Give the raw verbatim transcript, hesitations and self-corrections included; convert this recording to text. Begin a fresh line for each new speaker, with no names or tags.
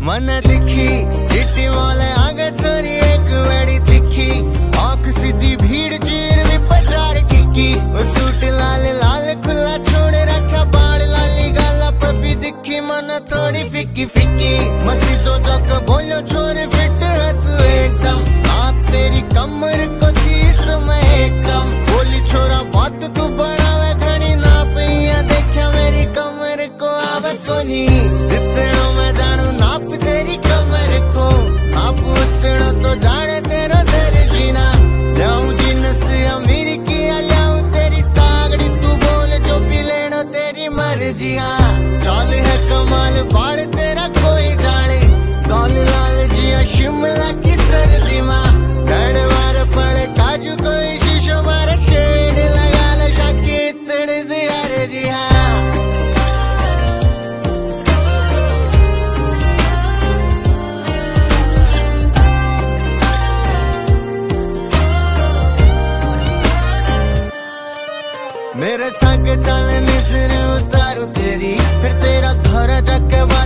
मन दिखी चिट्टी वाले आगे छोरी एक बड़ी दिखी आंख सीधी भीड़ चीर भी पचार की सूट लाल लाल खुला छोड़ रखा बाल लाली गाला पपी दिखी मन थोड़ी फिक्की फिक्की मसी तो जग बोलो छोर फिट है तू एकदम आप तेरी कमर को तीस में कम बोली छोरा बात तू बढ़ावे घनी ना पिया देखा मेरी कमर को आवे कोनी जितना मैं जानू नाप तेरी कमर को आप उतना तो जाने तेरा दर जीना लाऊं जिनस अमीर किया लाऊं तेरी तागड़ी तू बोल जो भी लेना तेरी मर्जी हाँ चाल है कमाल बाल तेरा कोई जाने गाल लाल जिया शिमला की सर्दी माँ गड़ मार पड़े काजू कोई शीशो मारे शेड लगा ले शाकी इतने से यार जी हाँ मेरे संग चल निचरे उतारू तेरी फिर तेरा घर जाके